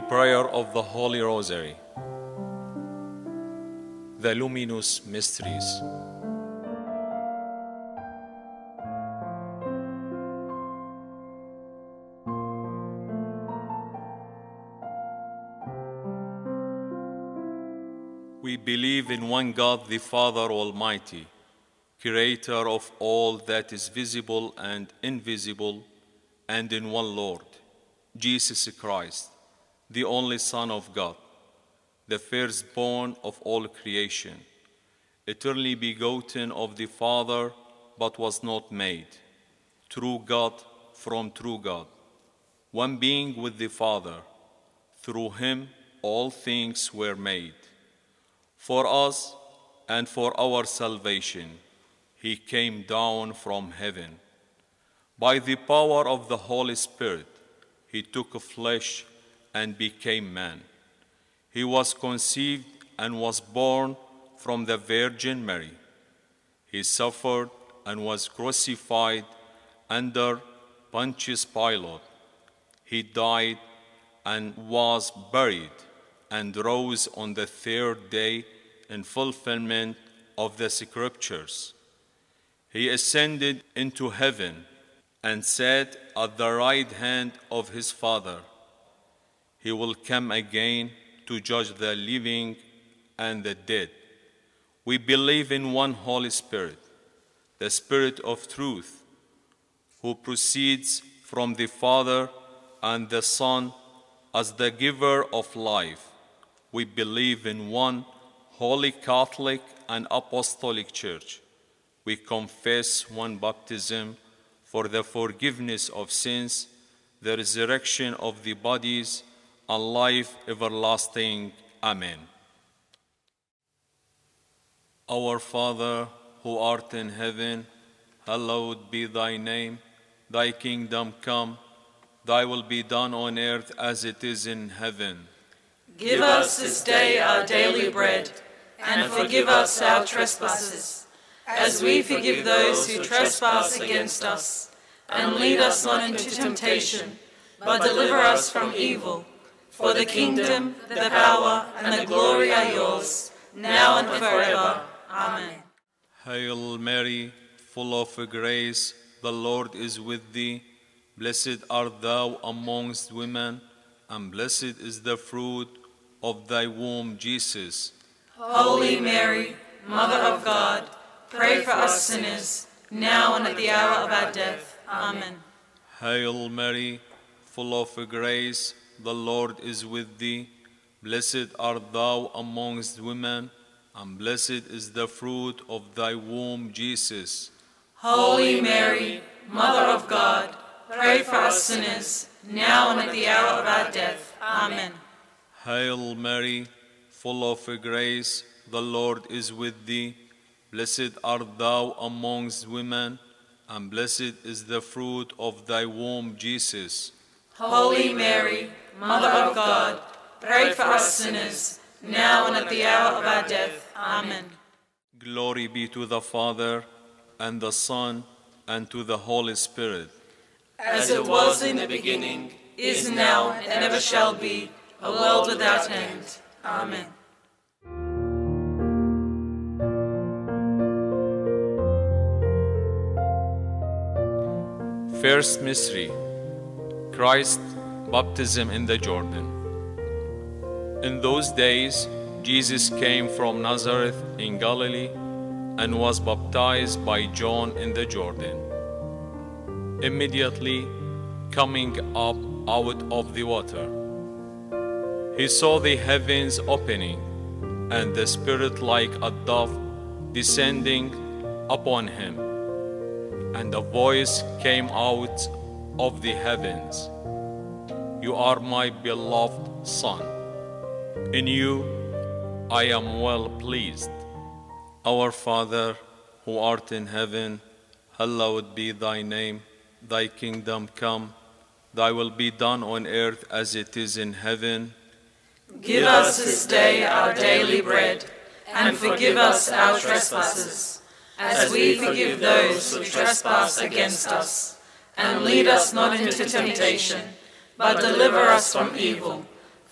prayer of the Holy Rosary. The Luminous Mysteries. We believe in one God, the Father Almighty, Creator of all that is visible and invisible, and in one Lord, Jesus Christ, the only Son of God, the firstborn of all creation, eternally begotten of the Father, but was not made, true God from true God, one being with the Father. Through him all things were made. For us and for our salvation, he came down from heaven. By the power of the Holy Spirit, he took flesh and became man. He was conceived and was born from the Virgin Mary. He suffered and was crucified under Pontius Pilate. He died and was buried and rose on the third day in fulfillment of the Scriptures. He ascended into heaven and sat at the right hand of his Father. He will come again to judge the living and the dead. We believe in one Holy Spirit, the Spirit of truth, who proceeds from the Father and the Son as the giver of life. We believe in one Holy Catholic and Apostolic Church. We confess one baptism for the forgiveness of sins, the resurrection of the bodies, and life everlasting. Amen. Our Father, who art in heaven, hallowed be thy name. Thy kingdom come, thy will be done on earth as it is in heaven. Give us this day our daily bread, and forgive us our trespasses, as we forgive those who trespass against us. And lead us not into temptation, but deliver us from evil. For the kingdom, the power, and the glory are yours, now and forever. Amen. Hail Mary, full of grace, the Lord is with thee. Blessed art thou amongst women, and blessed is the fruit of thy womb, Jesus. Holy Mary, Mother of God, pray for us sinners, now and at the hour of our death. Amen. Hail Mary, full of grace, the Lord is with thee. Blessed art thou amongst women, and blessed is the fruit of thy womb, Jesus. Holy Mary, Mother of God, pray for us sinners, now and at the hour of our death. Amen. Hail Mary, full of grace, the Lord is with thee. Blessed art thou amongst women, and blessed is the fruit of thy womb, Jesus. Holy Mary, Mother of God, pray for us sinners, now and at the hour of our death. Amen. Glory be to the Father, and the Son, and to the Holy Spirit. As it was in the beginning, is now, and ever shall be, a world without end. Amen. First Mystery, Christ's baptism in the Jordan. In those days, Jesus came from Nazareth in Galilee and was baptized by John in the Jordan. Immediately, coming up out of the water, he saw the heavens opening and the Spirit like a dove descending upon him. And a voice came out of the heavens, "You are my beloved Son. In you I am well pleased." Our Father, who art in heaven, hallowed be thy name. Thy kingdom come, thy will be done on earth as it is in heaven. Give us this day our daily bread, and forgive us our trespasses, as we forgive those who trespass against us. And lead us not into temptation, but deliver us from evil.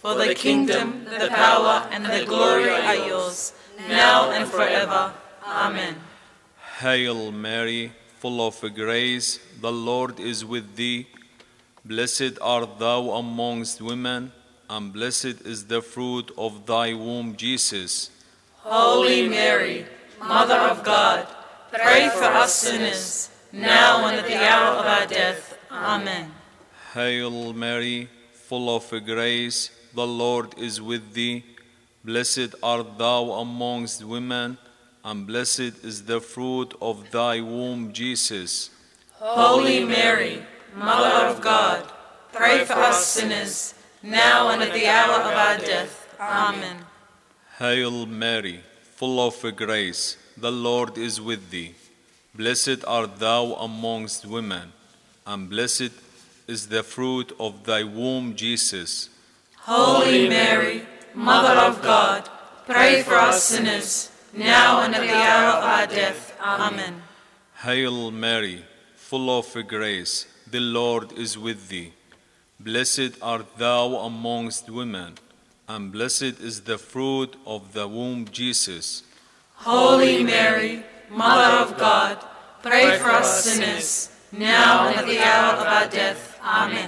For the kingdom, the power, and the glory are yours, now and forever. Amen. Hail Mary, full of grace, the Lord is with thee. Blessed art thou amongst women, and blessed is the fruit of thy womb, Jesus. Holy Mary, Mother of God, pray for us sinners, now and at the hour of our death. Amen. Hail Mary, full of grace, the Lord is with thee. Blessed art thou amongst women, and blessed is the fruit of thy womb, Jesus. Holy Mary, Mother of God, pray for us sinners, now and at the hour of our death. Amen. Hail Mary, full of grace, the Lord is with thee. Blessed art thou amongst women, and blessed is the fruit of thy womb, Jesus. Holy Mary, Mother of God, pray for us sinners, now and at the hour of our death. Amen. Hail Mary, full of grace, the Lord is with thee. Blessed art thou amongst women, and blessed is the fruit of the womb, Jesus. Holy Mary, Mother of God, pray for us sinners, now and at the hour of our death. Amen.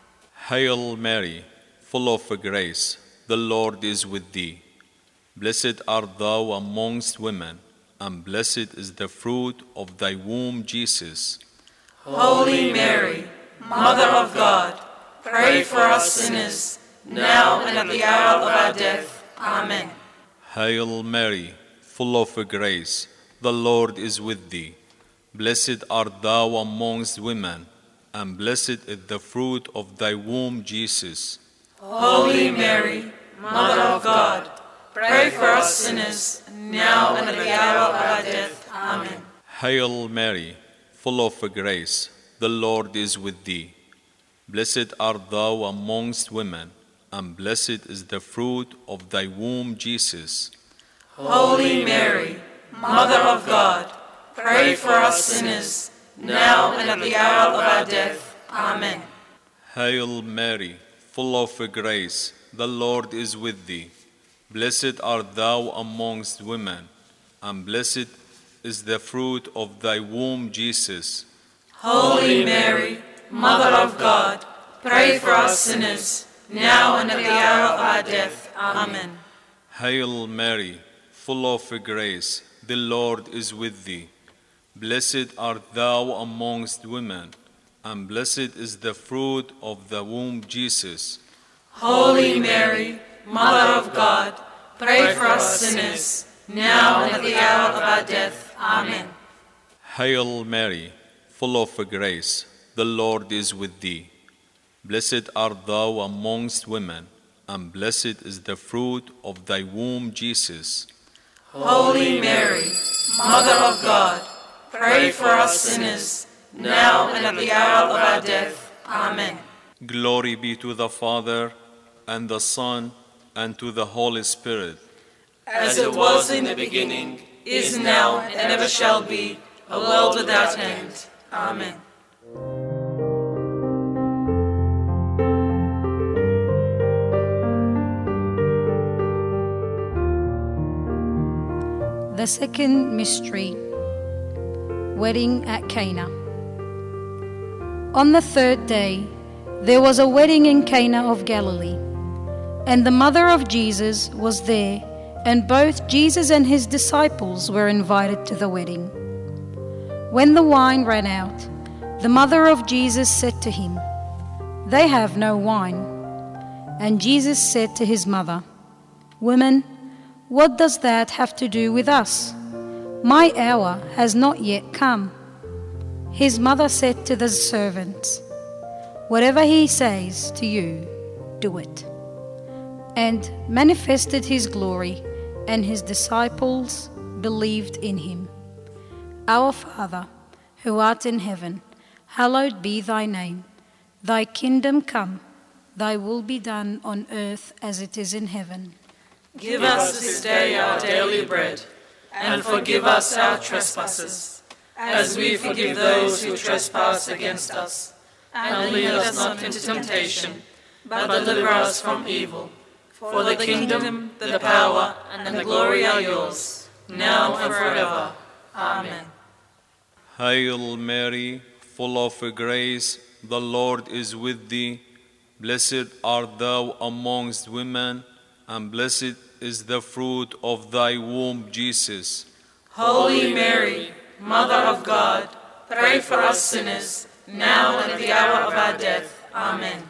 Hail Mary, full of grace, the Lord is with thee. Blessed art thou amongst women, and blessed is the fruit of thy womb, Jesus. Holy Mary, Mother of God, pray for us sinners, now and at the hour of our death. Amen. Hail Mary, full of grace, the Lord is with thee. Blessed art thou amongst women, and blessed is the fruit of thy womb, Jesus. Holy Mary, Mother of God, pray for us sinners, now and at the hour of our death. Amen. Hail Mary, full of grace, the Lord is with thee. Blessed art thou amongst women, and blessed is the fruit of thy womb, Jesus. Holy Mary, Mother of God, pray for us sinners, now and at the hour of our death. Amen. Hail Mary, full of grace, the Lord is with thee. Blessed art thou amongst women, and blessed is the fruit of thy womb, Jesus. Holy Mary, Mother of God, pray for us sinners, now and at the hour of our death. Amen. Hail Mary, full of grace, the Lord is with thee. Blessed art thou amongst women, and blessed is the fruit of the womb, Jesus. Holy Mary, Mother of God, pray for us sinners, now and at the hour of our death. Amen. Hail Mary, full of grace, the Lord is with thee. Blessed art thou amongst women, and blessed is the fruit of thy womb, Jesus. Holy Mary, Mother of God, pray for us sinners, now and at the hour of our death. Amen. Glory be to the Father, and the Son, and to the Holy Spirit. As it was in the beginning, is now, and ever shall be, a world without end. Amen. The second mystery, wedding at Cana. On the third day, there was a wedding in Cana of Galilee, and the mother of Jesus was there, and both Jesus and his disciples were invited to the wedding. When the wine ran out, the mother of Jesus said to him, "They have no wine." And Jesus said to his mother, "Woman, what does that have to do with us? My hour has not yet come." His mother said to the servants, "Whatever he says to you, do it." And manifested his glory, and his disciples believed in him. Our Father, who art in heaven, hallowed be thy name. Thy kingdom come, thy will be done on earth as it is in heaven. Give us this day our daily bread, and forgive us our trespasses, as we forgive those who trespass against us. And lead us not into temptation, but deliver us from evil. For the kingdom, the power, and the glory are yours, now and forever. Amen. Hail Mary, full of grace, the Lord is with thee. Blessed art thou amongst women, and blessed is the fruit of thy womb, Jesus. Holy Mary, Mother of God, pray for us sinners, now and at the hour of our death. Amen.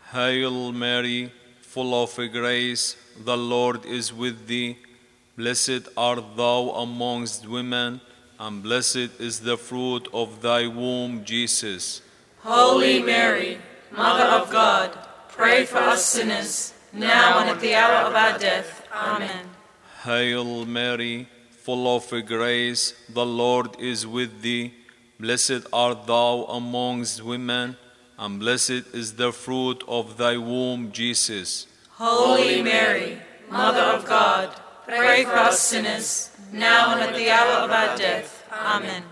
Hail Mary, full of grace, the Lord is with thee. Blessed art thou amongst women, and blessed is the fruit of thy womb, Jesus. Holy Mary, Mother of God, pray for us sinners, now and at the hour of our death. Amen. Hail Mary, full of grace, the Lord is with thee. Blessed art thou amongst women, and blessed is the fruit of thy womb, Jesus. Holy Mary, Mother of God, pray for us sinners, now and at the hour of our death. Amen.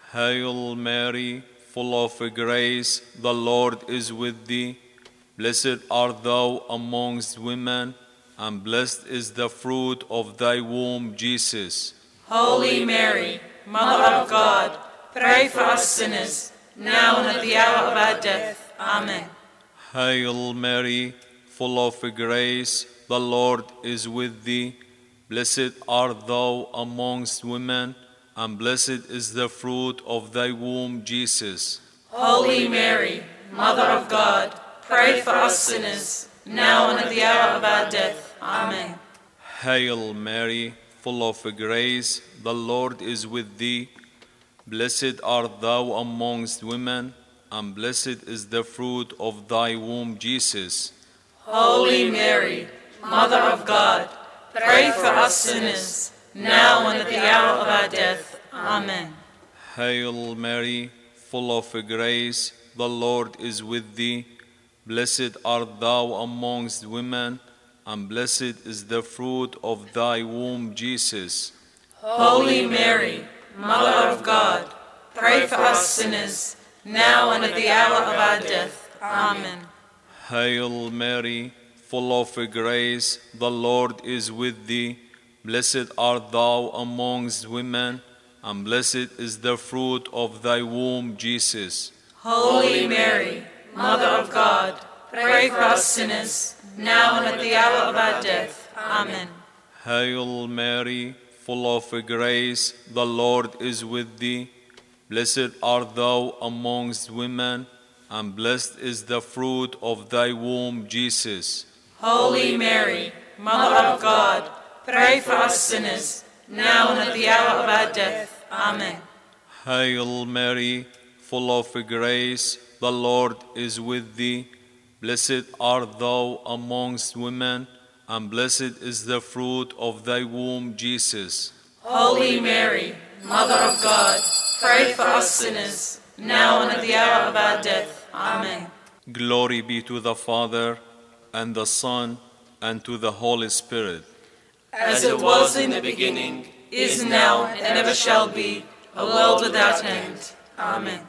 Hail Mary, full of grace, the Lord is with thee. Blessed art thou amongst women, and blessed is the fruit of thy womb, Jesus. Holy Mary, Mother of God, pray for us sinners, now and at the hour of our death. Amen. Hail Mary, full of grace, the Lord is with thee. Blessed art thou amongst women, and blessed is the fruit of thy womb, Jesus. Holy Mary, Mother of God, pray for us sinners, now and at the hour of our death. Amen. Hail Mary, full of grace, the Lord is with thee. Blessed art thou amongst women, and blessed is the fruit of thy womb, Jesus. Holy Mary, Mother of God, pray for us sinners, now and at the hour of our death. Amen. Hail Mary, full of grace, the Lord is with thee. Blessed art thou amongst women, and blessed is the fruit of thy womb, Jesus. Holy Mary, Mother of God, pray for us sinners, now and at the hour of our death. Amen. Hail Mary, full of grace, the Lord is with thee. Blessed art thou amongst women, and blessed is the fruit of thy womb, Jesus. Holy Mary, Mother of God, pray for us sinners, now and at the hour of our death. Amen. Hail Mary, full of grace, the Lord is with thee. Blessed art thou amongst women, and blessed is the fruit of thy womb, Jesus. Holy Mary, Mother of God, pray for us sinners, now and at the hour of our death. Amen. Hail Mary, full of grace, the Lord is with thee. Blessed art thou amongst women, and blessed is the fruit of thy womb, Jesus. Holy Mary, Mother of God, pray for us sinners, now and at the hour of our death. Amen. Glory be to the Father, and the Son, and to the Holy Spirit. As it was in the beginning, is now, and ever shall be, a world without end. Amen.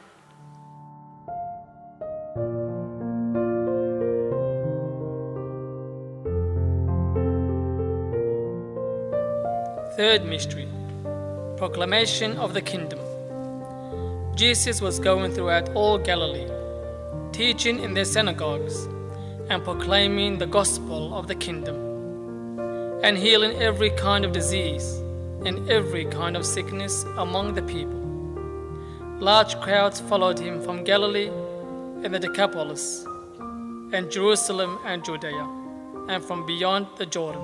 Third mystery, proclamation of the kingdom. Jesus was going throughout all Galilee, teaching in their synagogues and proclaiming the gospel of the kingdom, and healing every kind of disease and every kind of sickness among the people. Large crowds followed him from Galilee and the Decapolis, and Jerusalem and Judea, and from beyond the Jordan.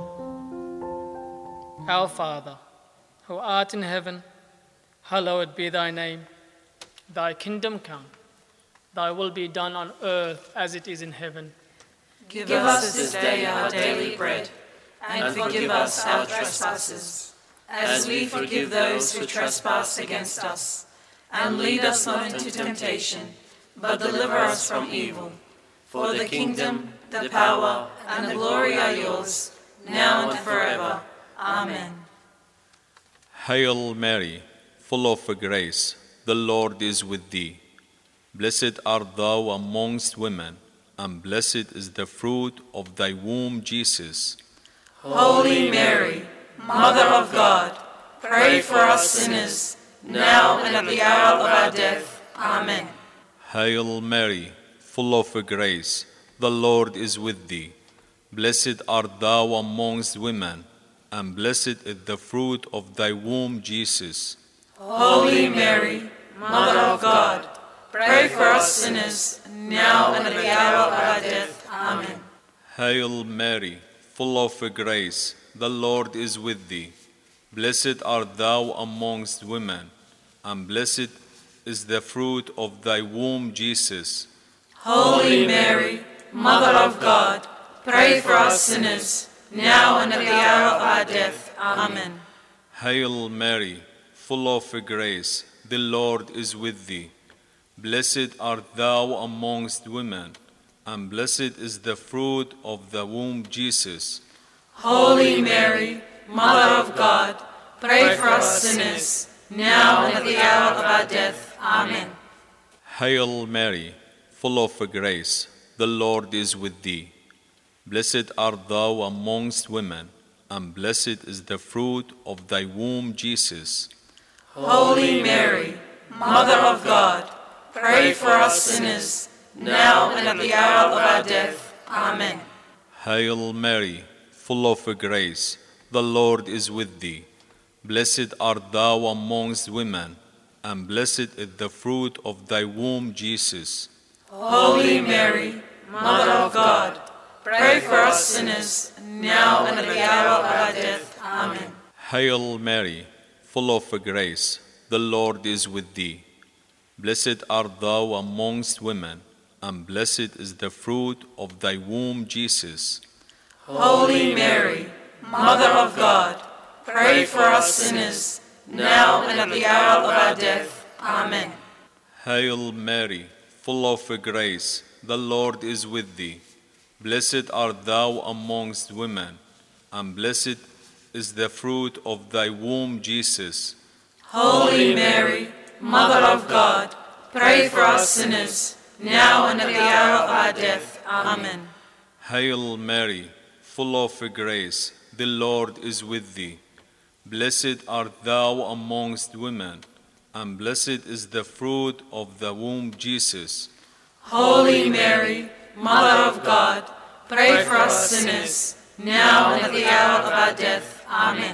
Our Father, who art in heaven, hallowed be thy name. Thy kingdom come, thy will be done on earth as it is in heaven. Give us this day our daily bread, and forgive us our trespasses, as we forgive those who trespass against us. And lead us not into temptation, but deliver us from evil. For the kingdom, the power, and the glory are yours, now and forever. Amen. Hail Mary, full of grace, the Lord is with thee. Blessed art thou amongst women, and blessed is the fruit of thy womb, Jesus. Holy Mary, Mother of God, pray for us sinners, now and at the hour of our death. Amen. Hail Mary, full of grace, the Lord is with thee. Blessed art thou amongst women, and blessed is the fruit of thy womb, Jesus. Holy Mary, Mother of God, pray for us sinners, now and at the hour of our death. Amen. Hail Mary, full of grace, the Lord is with thee. Blessed art thou amongst women, and blessed is the fruit of thy womb, Jesus. Holy Mary, Mother of God, pray for us sinners, now and at the hour of our death. Amen. Hail Mary, full of grace, the Lord is with thee. Blessed art thou amongst women, and blessed is the fruit of the womb, Jesus. Holy Mary, Mother of God, pray for us sinners, now and at the hour of our death. Amen. Hail Mary, full of grace, the Lord is with thee. Blessed art thou amongst women, and blessed is the fruit of thy womb, Jesus. Holy Mary, Mother of God, pray for us sinners, now and at the hour of our death. Amen. Hail Mary, full of grace, the Lord is with thee. Blessed art thou amongst women, and blessed is the fruit of thy womb, Jesus. Holy Mary, Mother of God, pray for us sinners, now and at the hour of our death. Amen. Hail Mary, full of grace, the Lord is with thee. Blessed art thou amongst women, and blessed is the fruit of thy womb, Jesus. Holy Mary, Mother of God, pray for us sinners, now and at the hour of our death. Amen. Hail Mary, full of grace, the Lord is with thee. Blessed art thou amongst women, and blessed is the fruit of thy womb, Jesus. Holy Mary, Mother of God, pray for us sinners, now and at the hour of our death. Amen. Hail Mary, full of grace, the Lord is with thee. Blessed art thou amongst women, and blessed is the fruit of the womb, Jesus. Holy Mary, Mother of God, pray for us sinners, now and at the hour of our death. Amen.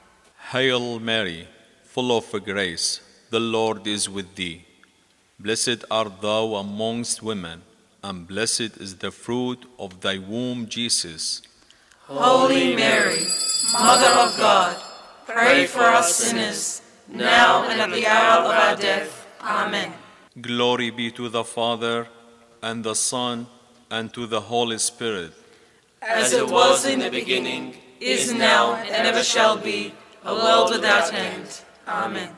Hail Mary, full of grace, the Lord is with thee. Blessed art thou amongst women, and blessed is the fruit of thy womb, Jesus. Holy Mary, Mother of God, pray for us sinners, now and at the hour of our death. Amen. Glory be to the Father, and the Son, and to the Holy Spirit. As it was in the beginning, is now, and ever shall be, a world without end. Amen.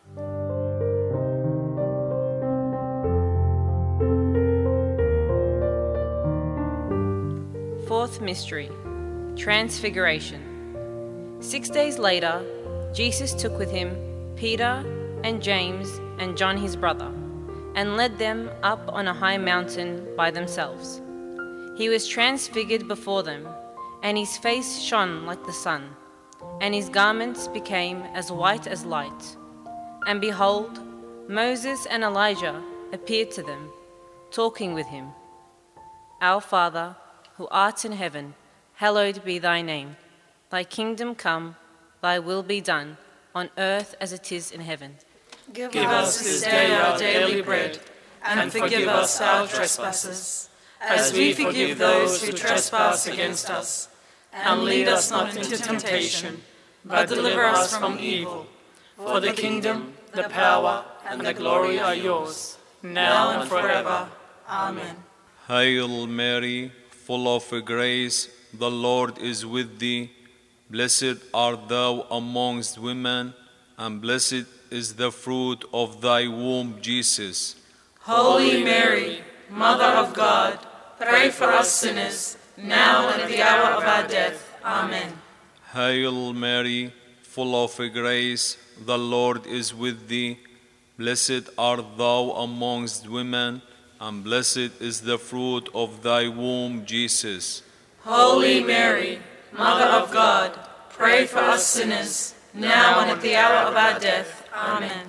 Fourth mystery, Transfiguration. 6 days later, Jesus took with him Peter and James and John his brother, and led them up on a high mountain by themselves. He was transfigured before them, and his face shone like the sun, and his garments became as white as light. And behold, Moses and Elijah appeared to them, talking with him. Our Father, who art in heaven, hallowed be thy name. Thy kingdom come, thy will be done, on earth as it is in heaven. Give us this day our daily bread, and forgive us our trespasses, as we forgive those who trespass against us. And lead us not into temptation, but deliver us from evil. For the kingdom, the power, and the glory are yours, now and forever. Amen. Hail Mary, full of grace, the Lord is with thee. Blessed art thou amongst women, and blessed is the fruit of thy womb, Jesus. Holy Mary, Mother of God, pray for us sinners, now and at the hour of our death. Amen. Hail Mary, full of grace, the Lord is with thee. Blessed art thou amongst women, and blessed is the fruit of thy womb, Jesus. Holy Mary, Mother of God, pray for us sinners, now and at the hour of our death. Amen.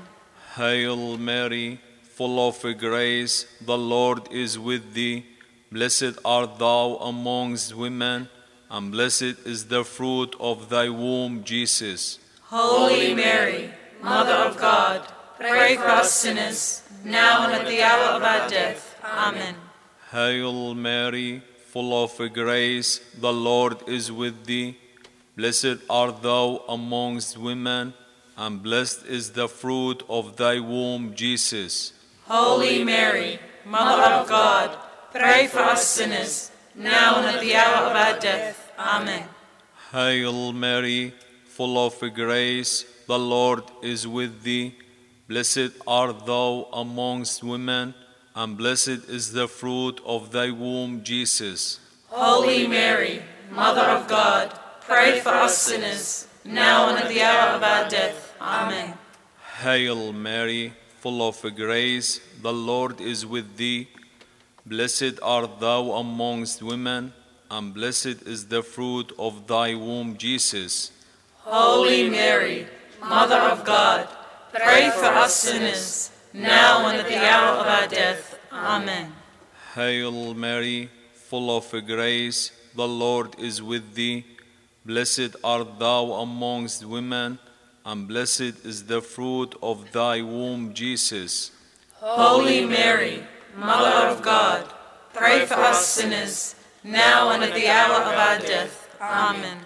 Hail Mary, full of grace, the Lord is with thee. Blessed art thou amongst women, and blessed is the fruit of thy womb, Jesus. Holy Mary, Mother of God, pray for us sinners, now and at the hour of our death. Amen. Hail Mary, full of grace, the Lord is with thee. Blessed art thou amongst women, and blessed is the fruit of thy womb, Jesus. Holy Mary, Mother of God, pray for us sinners, now and at the hour of our death. Amen. Hail Mary, full of grace, the Lord is with thee. Blessed art thou amongst women, and blessed is the fruit of thy womb, Jesus. Holy Mary, Mother of God, pray for us sinners, now and at the hour of our death. Amen. Hail Mary, full of grace, the Lord is with thee. Blessed art thou amongst women, and blessed is the fruit of thy womb, Jesus. Holy Mary, Mother of God, pray for us sinners, now and at the hour of our death. Amen. Hail Mary, full of grace, the Lord is with thee. Blessed art thou amongst women, and blessed is the fruit of thy womb, Jesus. Holy Mary, Mother of God, pray for us sinners, now and at the hour of our death. Amen.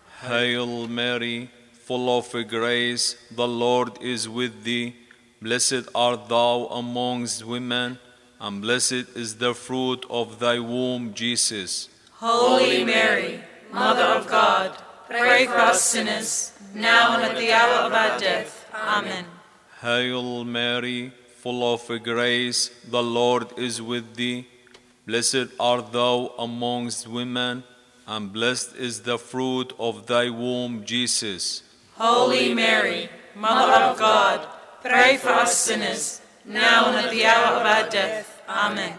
Hail Mary, full of grace, the Lord is with thee. Blessed art thou amongst women, and blessed is the fruit of thy womb, Jesus. Holy Mary, Mother of God, pray for us sinners, now and at the hour of our death. Amen. Hail Mary, full of grace, the Lord is with thee. Blessed art thou amongst women, and blessed is the fruit of thy womb, Jesus. Holy Mary, Mother of God, pray for us sinners, now and at the hour of our death. Amen.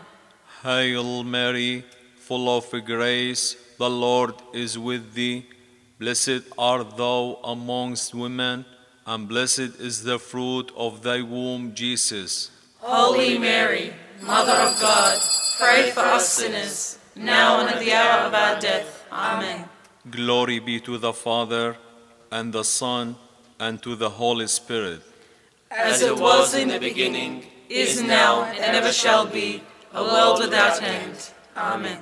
Hail Mary, full of grace, the Lord is with thee. Blessed art thou amongst women, and blessed is the fruit of thy womb, Jesus. Holy Mary, Mother of God, pray for us sinners, now and at the hour of our death. Amen. Glory be to the Father, and the Son, and to the Holy Spirit. As it was in the beginning, is now, and ever shall be, a world without end. Amen.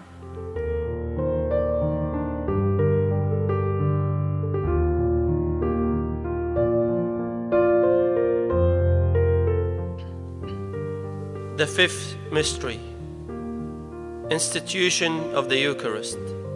The fifth mystery, institution of the Eucharist.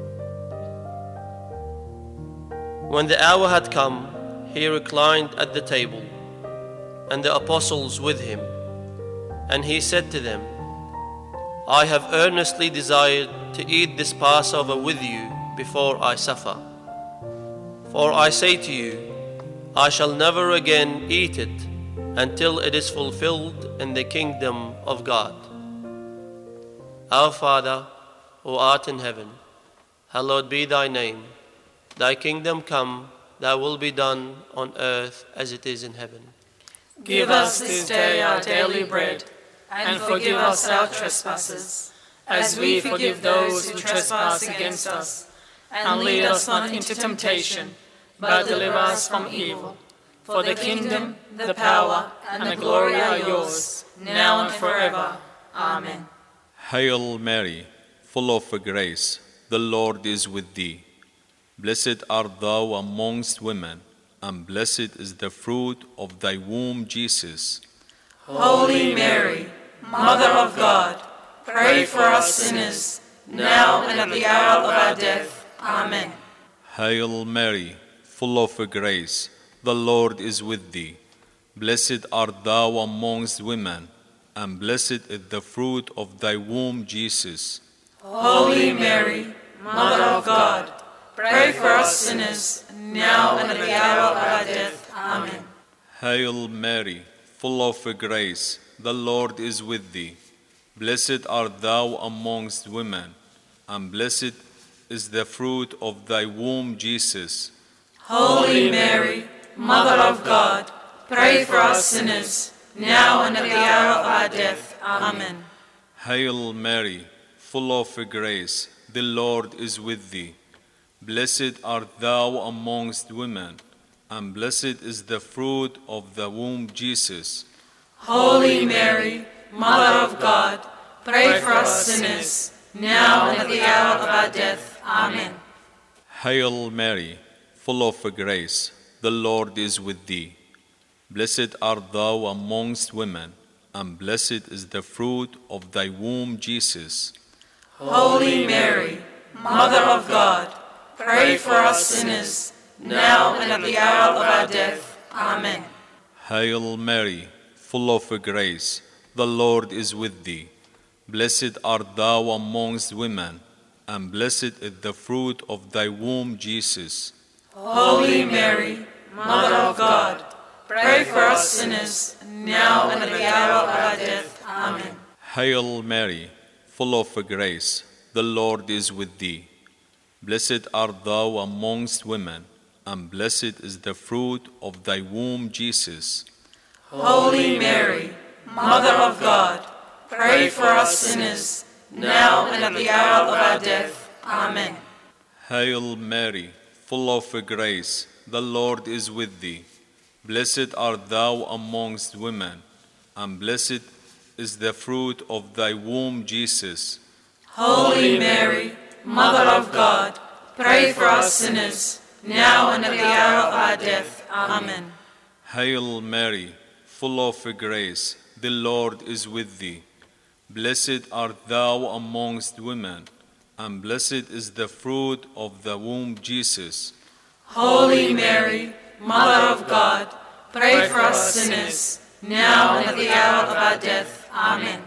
When the hour had come, he reclined at the table, and the apostles with him. And he said to them, I have earnestly desired to eat this Passover with you before I suffer. For I say to you, I shall never again eat it until it is fulfilled in the kingdom of God. Our Father, who art in heaven, hallowed be thy name. Thy kingdom come, thy will be done on earth as it is in heaven. Give us this day our daily bread, and forgive us our trespasses, as we forgive those who trespass against us. And lead us not into temptation, but deliver us from evil. For the kingdom, the power, and the glory are yours, now and forever. Amen. Hail Mary, full of grace, the Lord is with thee. Blessed art thou amongst women, and blessed is the fruit of thy womb, Jesus. Holy Mary, Mother of God, pray for us sinners, now and at the hour of our death. Amen. Hail Mary, full of grace, the Lord is with thee. Blessed art thou amongst women, and blessed is the fruit of thy womb, Jesus. Holy Mary, Mother of God, pray for us sinners, now and at the hour of our death. Amen. Hail Mary, full of grace, the Lord is with thee. Blessed art thou amongst women, and blessed is the fruit of thy womb, Jesus. Holy Mary, Mother of God, pray for us sinners, now and at the hour of our death. Amen. Hail Mary, full of grace, the Lord is with thee. Blessed art thou amongst women, and blessed is the fruit of the womb, Jesus. Holy Mary, Mother of God, pray for us sinners, now and at the hour of our death. Amen. Hail Mary, full of grace, the Lord is with thee. Blessed art thou amongst women, and blessed is the fruit of thy womb, Jesus. Holy Mary, Mother of God, pray for us sinners, now and at the hour of our death. Amen. Hail Mary, full of grace, the Lord is with thee. Blessed art thou amongst women, and blessed is the fruit of thy womb, Jesus. Holy Mary, Mother of God, pray for us sinners, now and at the hour of our death. Amen. Hail Mary, full of grace, the Lord is with thee. Blessed art thou amongst women, and blessed is the fruit of thy womb, Jesus. Holy Mary, Mother of God, pray for us sinners, now and at the hour of our death. Amen. Hail Mary, full of grace, the Lord is with thee. Blessed art thou amongst women, and blessed is the fruit of thy womb, Jesus. Holy Mary, Mother of God, pray for us sinners, now and at the hour of our death. Amen. Hail Mary, full of grace, the Lord is with thee. Blessed art thou amongst women, and blessed is the fruit of the womb, Jesus. Holy Mary, Mother of God, pray for us sinners, now and at the hour of our death. Amen.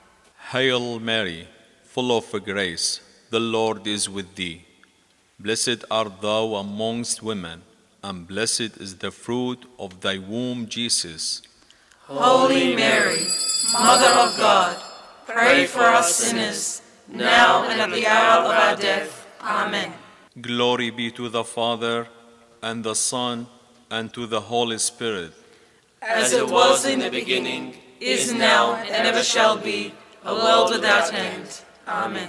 Hail Mary, full of grace, the Lord is with thee. Blessed art thou amongst women, and blessed is the fruit of thy womb, Jesus. Holy Mary, Mother of God, pray for us sinners, now and at the hour of our death. Amen. Glory be to the Father, and the Son, and to the Holy Spirit. As it was in the beginning, is now, and ever shall be, a world without end. Amen.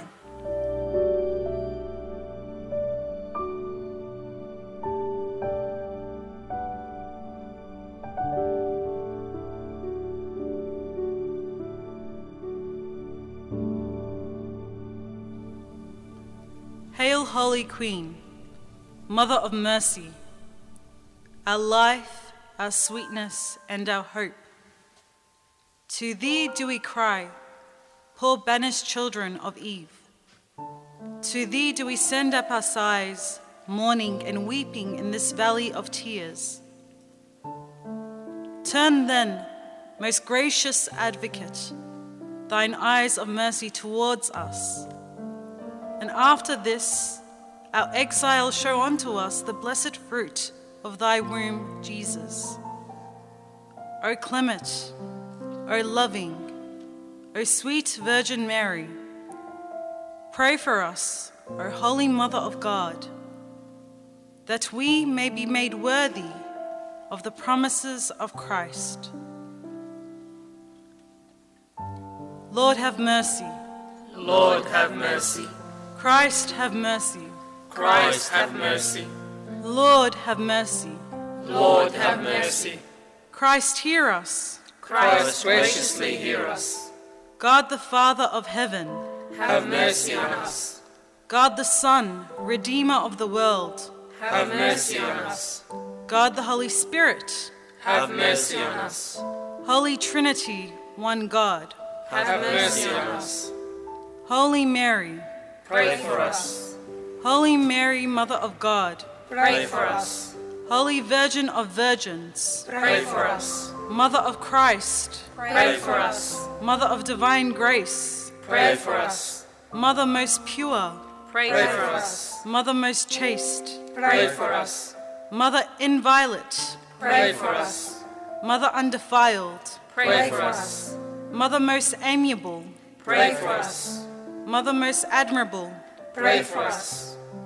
Hail, Holy Queen, Mother of Mercy, our life, our sweetness, and our hope. To thee do we cry, poor banished children of Eve. To thee do we send up our sighs, mourning and weeping in this valley of tears. Turn then, most gracious Advocate, thine eyes of mercy towards us, and after this, our exile show unto us the blessed fruit of thy womb, Jesus. O clement, O loving, O sweet Virgin Mary, pray for us, O Holy Mother of God, that we may be made worthy of the promises of Christ. Lord, have mercy. Lord, have mercy. Christ, have mercy. Christ, have mercy. Lord, have mercy. Lord, have mercy. Christ, hear us. Christ, graciously hear us. God the Father of heaven, Have mercy on us. God the Son, Redeemer of the world, Have mercy on us. God the Holy Spirit, Have mercy on us. Holy Trinity, one God, Have mercy on us. Holy Mary, Pray for us. Holy Mary, Mother of God, Pray for us. Holy Virgin of Virgins, Pray for us. Mother of Christ, Pray for us. Mother of divine grace, Pray for us. Mother most pure, Pray Pray for for us. us. Mother most chaste, Pray for us. Mother inviolate, Pray for us. Mother undefiled, Pray for us. Mother most amiable, Pray for us. Mother most admirable, Pray for us.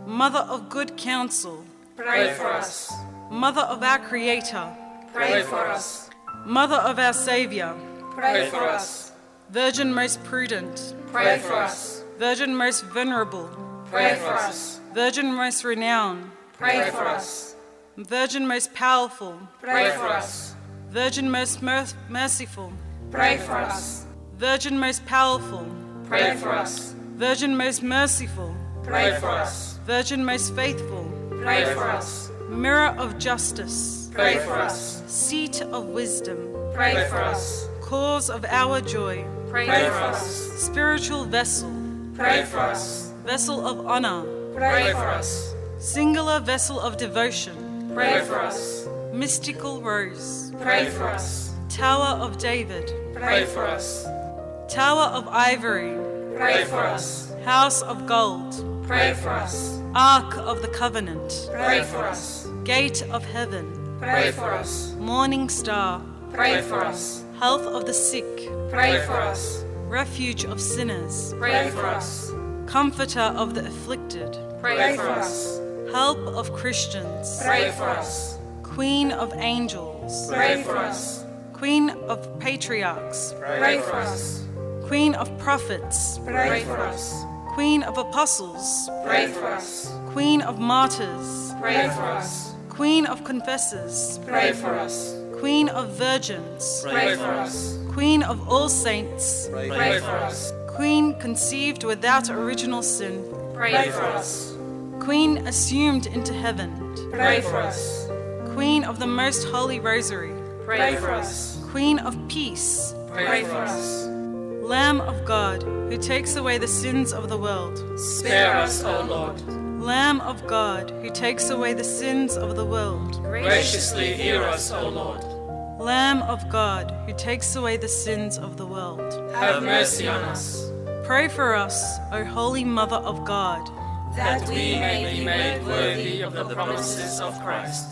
Mother of good counsel, pray for us. Mother of our Creator, Pray for us. Mother of our Saviour, Pray for us. Virgin most prudent, Pray for us. Virgin most venerable, Pray for us. Virgin most renowned, Pray for us. Virgin most powerful, Pray for us. Virgin most merciful, Pray for us. Virgin most powerful, Pray for us. Virgin most merciful, Pray for us. Virgin most faithful, Pray for us. Mirror of justice, Pray for us. Seat of wisdom, Pray for us. Cause of our joy, Pray for us. spiritual vessel, Pray for us. vessel of honor, Pray for us. singular vessel of devotion, Pray for us. mystical rose, Pray for us. Tower of David, Pray for us. Tower of ivory, Pray for us. House of gold, Pray for us. Ark of the covenant, Pray for us. Gate of heaven, Pray for us. morning star, Pray for us. health of the sick, Pray for us. refuge of sinners, Pray for us. comforter of the afflicted, Pray for us. help of Christians, Pray for us. queen of angels, Pray for us. queen of patriarchs, Pray for us. queen of prophets, Pray for us. queen of apostles, Pray for us. queen of martyrs, Pray for us. queen of confessors, Pray for us. queen of virgins, Pray for us. queen of all saints, Pray for us. queen conceived without original sin, Pray for us. queen assumed into heaven, Pray for us. queen of the most holy rosary, Pray for us. queen of peace, Pray for us. Lamb of God, who takes away the sins of the world, Spare us, O Lord. Lamb of God, who takes away the sins of the world, Graciously hear us, O Lord. Lamb of God, who takes away the sins of the world. Have mercy on us, Pray for us, O Holy Mother of God. that we may be made worthy of the promises of Christ.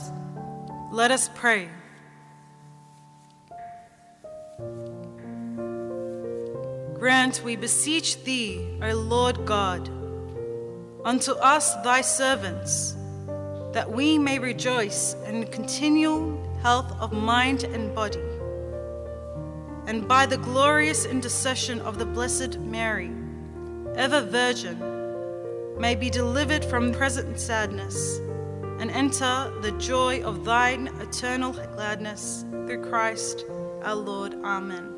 Let us pray. Grant, we beseech thee, O Lord God, unto us thy servants, that we may rejoice in continual health of mind and body, and by the glorious intercession of the Blessed Mary, ever Virgin, may be delivered from present sadness, and enter the joy of thine eternal gladness, through Christ our Lord. Amen.